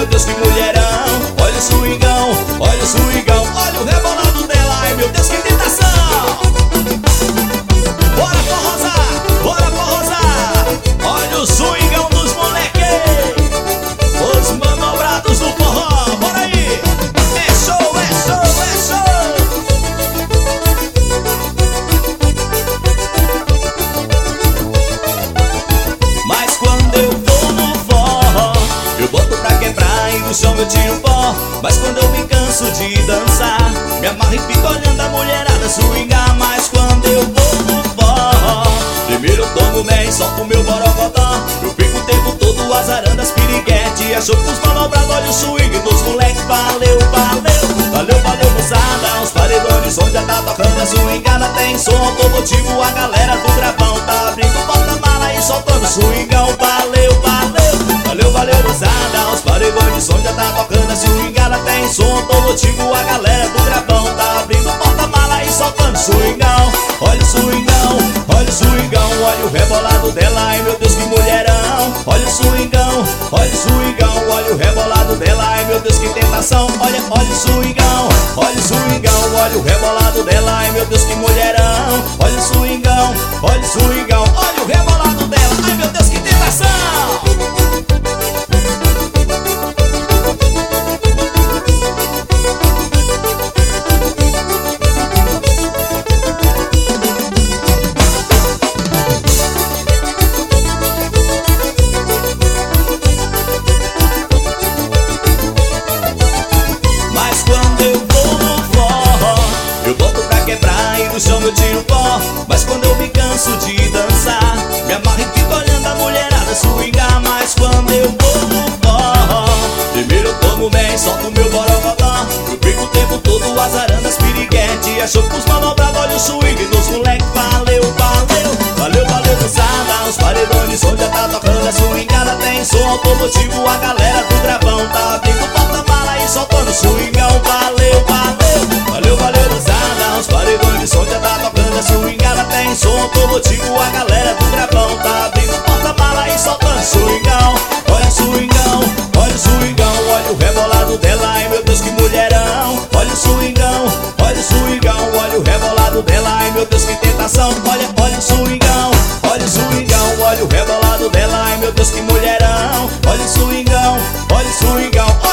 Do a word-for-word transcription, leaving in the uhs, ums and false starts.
Deus, que mulherão. Olha o swingão, olha o swingão, olha o rebolado dela. Ai meu Deus, que tentação. Bora forrosar, bora forrosar. Olha o swingão dos moleque, os manobrados do forró. Bora aí. É show, é show, é show. Mas quando eu vou no forró, eu boto pra quebrar e no chão eu tiro pó. Mas quando eu me canso de dançar, me amarro e fico olhando a mulherada swingar. Mas quando eu vou no forró, primeiro eu tomo mé e solto o meu borocotó. Eu fico o tempo todo azarando as piriguete. Achou que os manobrados, olha o swing dos moleque. Valeu, valeu, valeu, valeu, moçada. Os paredões onde já tá tocando a swingada. Tem som automotivo, a galera do gravão tá abrindo porta-mala e soltando swingão. Valeu, valeu, valeu, valeu, moçada. Os paredões onde já tá tocando a swingada. Tem som automotivo, a galera do gravão tá abrindo porta-mala e soltando swingão. Olha o swingão, olha o swingão, olha o rebolado dela. Ai meu Deus, que mulherão. Olha o swingão, olha o swingão, olha o rebolado dela. Ai meu Deus, que tentação. Olha, olha o swingão, olha o swingão, olha o rebolado dela. Ai meu Deus, que mulherão. Olha o swingão, olha o swingão, olha o rebolado dela. Ai meu Deus, que tentação. No chão eu tiro pó, mas quando eu me canso de dançar, me amarro e fico olhando a mulherada swingar. Mas quando eu vou no forró, primeiro eu tomo bem, solto o meu borocotó. Eu fico o tempo todo azarando as piriguete. Achou que os manobrados, olha o swing dos moleque. Valeu, valeu, valeu, valeu, moçada. Os paredões onde já tá tocando a swingada. Tem som automotivo, a galera do gravão tá abrindo porta-mala e soltando swingão. Valeu, valeu, valeu, valeu, moçada. Os paredões onde já tá tocando a swingada. Tem som automotivo, a galera do gravão tá abrindo porta-mala e soltando swingão. Olha o swingão, olha o swingão, olha o rebolado dela. Ai meu Deus, que mulherão. Olha o swingão, olha o swingão, olha o rebolado dela. Ai meu Deus, que tentação. Olha, olha o swingão, olha o swingão, olha o rebolado dela. Ai meu Deus, que mulherão. Olha o swingão, olha o swingão.